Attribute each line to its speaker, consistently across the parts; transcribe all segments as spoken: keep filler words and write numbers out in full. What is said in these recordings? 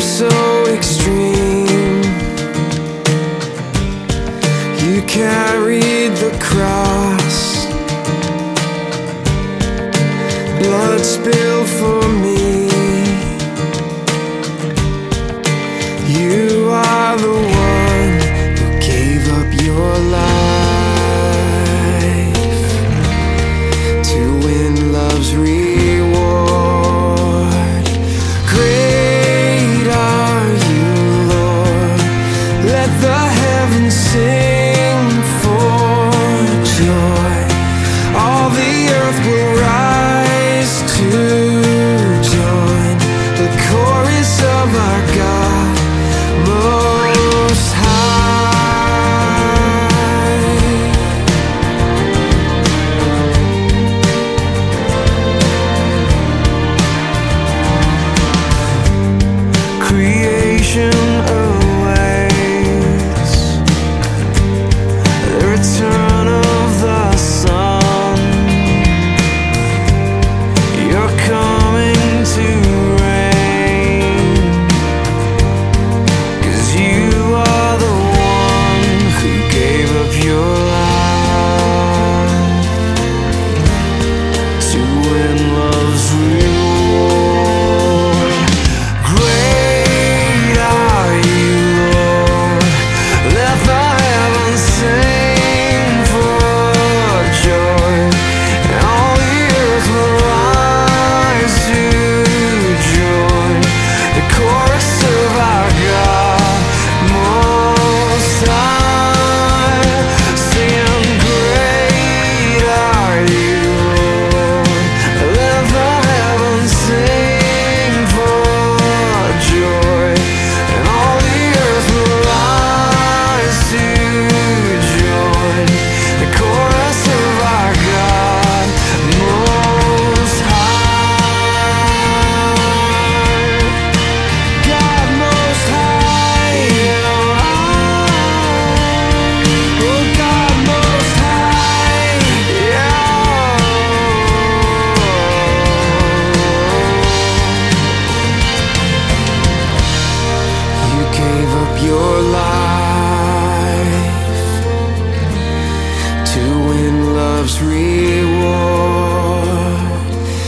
Speaker 1: so extreme. You carried the cross, blood spilled for me. You are the one who gave up your life to win love's reward. Great are you, Lord. Let the heavens sing for joy. All the earth will rise to join the chorus of our God Most High. Creation awaits the return of the sun. You're coming to reign, 'cause you are the one who gave up your life to win love's reward. Great are you, Lord. Let the heavens sing for joy, and all the earth will rise to join the chorus of our God Most High, singing, great are you, Lord. Let the heavens sing for joy, and all the earth will rise to join the chorus of our God Most High. God Most High, oh God Most High, yeah. You gave up your life to win love's reward.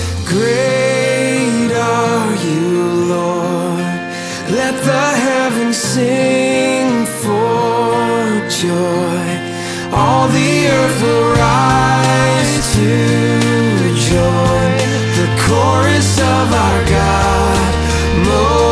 Speaker 1: Great are you, Lord. Let the heavens sing for joy. All the earth will rise to join the chorus of our God Most